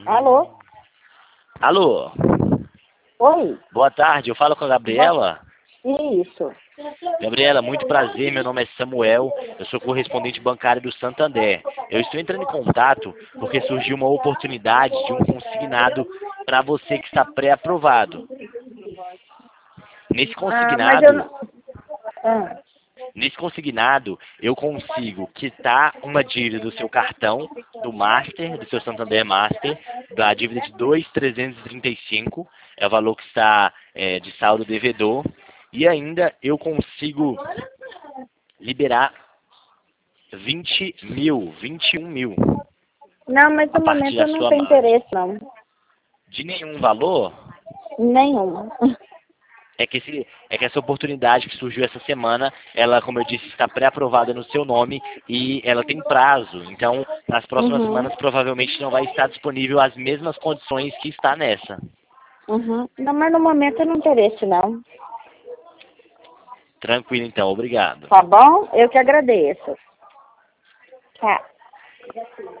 Alô? Alô, Oi? boa tarde, eu falo com a Gabriela. Isso. Gabriela, muito prazer, meu nome é Samuel, eu sou correspondente bancário do Santander. Eu estou entrando em contato porque surgiu uma oportunidade de um consignado para você que está pré-aprovado. Nesse Mas eu consignado, não... Ah, nesse consignado, eu consigo quitar uma dívida do seu cartão, do Master, do seu Santander Master, da dívida de 2.335, é o valor que está de saldo devedor, e ainda eu consigo liberar 20 mil, 21 mil não, mas a no partir momento da eu não sua tenho margem. interesse, não. De nenhum valor, Nenhum. é que essa oportunidade que surgiu essa semana, ela, como eu disse, está pré-aprovada no seu nome e ela tem prazo. Então, nas próximas Uhum. semanas, provavelmente não vai estar disponível as mesmas condições que está nessa. Uhum. Não, mas no momento eu não tenho interesse, não. Tranquilo, então. Obrigado. Tá bom? Eu que agradeço. Tá.